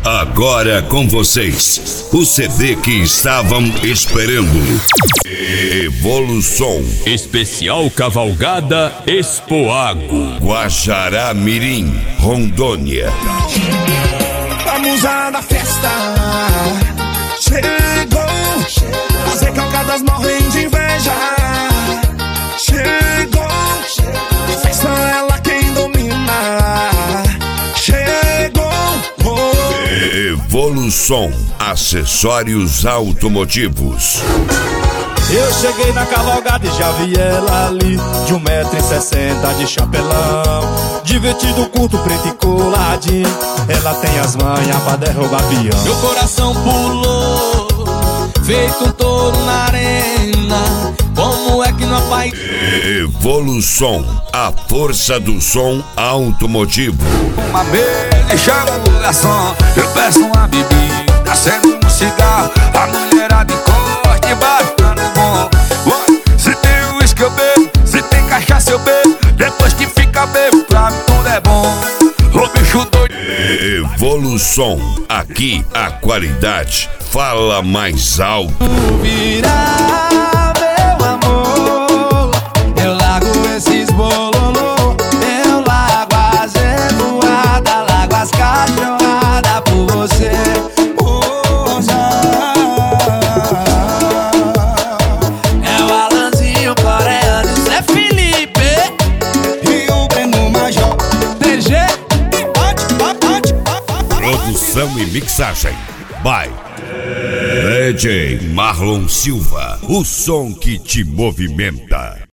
Agora com vocês, o CD que estavam esperando. Evolução. Especial Cavalgada Expoago. Guajará Mirim, Rondônia. A musa da festa chegou. As recalcadas morrem de inveja. Chegou. A festa é ela quem domina. Chegou. Evolução. Acessórios automotivos. Eu cheguei na cavalgada e já vi ela ali, de 1,60 m de chapelão, de vestido curto, preto e coladinho. Ela tem as manhas pra derrubar peão. Meu coração pulou, feito um touro na arena. Como é que não vai? Evolução, a força do som automotivo. Uma vez chama o garçom, eu peço uma bebida, acendo um cigarro, a mulherada encosta embaixo, dando bom. Se tem uísque eu bebo, se tem cachaça eu bebo, depois que fica bebo, pra mim tudo é bom. Ô bicho doido. Evolução, aqui a qualidade fala mais alto. Virar, meu amor, eu largo esses bololô, eu largo as revoadas, largo as cachorradas por você. É o Alanzinho coreano, Zé Felipe E o Breno Major. DG. Produção e mixagem by DJ Marlon Silva, o som que te movimenta.